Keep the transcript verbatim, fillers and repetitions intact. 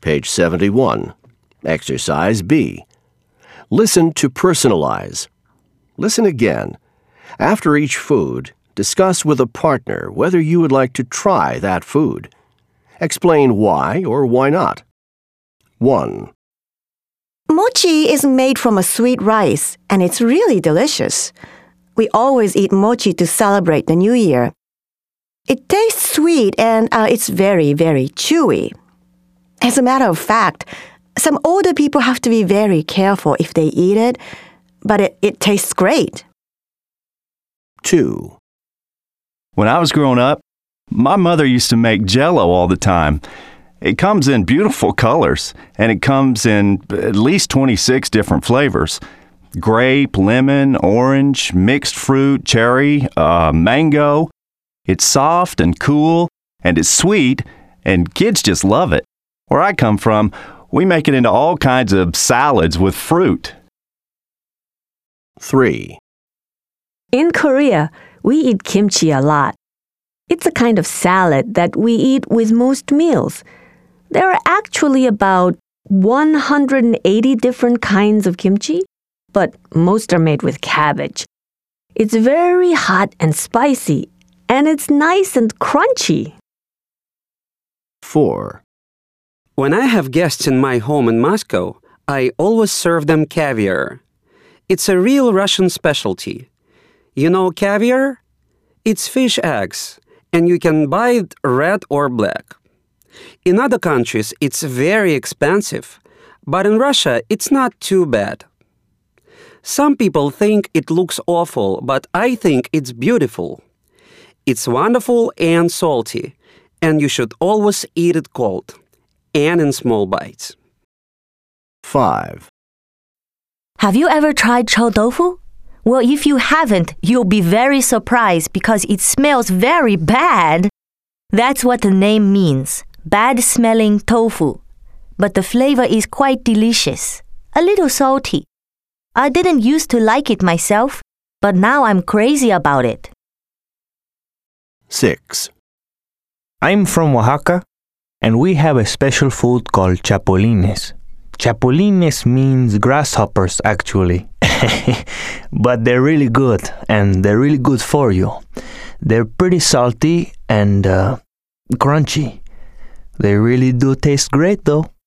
page seventy-one. Exercise B. Listen to personalize. Listen again. After each food, discuss with a partner whether you would like to try that food. Explain why or why not. one. Mochi is made from a sweet rice, and it's really delicious. We always eat mochi to celebrate the New Year. It tastes sweet and uh, it's very, very chewy. As a matter of fact, some older people have to be very careful if they eat it, but it, it tastes great. two. When I was growing up, my mother used to make Jell-O all the time. It comes in beautiful colors, and it comes in at least twenty-six different flavors. Grape, lemon, orange, mixed fruit, cherry, uh, mango. It's soft and cool, and it's sweet, and kids just love it. Where I come from, we make it into all kinds of salads with fruit. three. In Korea, we eat kimchi a lot. It's a kind of salad that we eat with most meals. There are actually about one hundred eighty different kinds of kimchi, but most are made with cabbage. It's very hot and spicy, and it's nice and crunchy. four. When I have guests in my home in Moscow, I always serve them caviar. It's a real Russian specialty. You know caviar? It's fish eggs, and you can buy it red or black. In other countries, it's very expensive, but in Russia, it's not too bad. Some people think it looks awful, but I think it's beautiful. It's wonderful and salty, and you should always eat it cold and in small bites. five. Have you ever tried chou tofu? Well, if you haven't, you'll be very surprised because it smells very bad. That's what the name means, bad-smelling tofu. But the flavor is quite delicious, a little salty. I didn't used to like it myself, but now I'm crazy about it. six. I'm from Oaxaca, and we have a special food called chapulines. Chapulines means grasshoppers, actually. But they're really good, and they're really good for you. They're pretty salty and uh, crunchy. They really do taste great, though.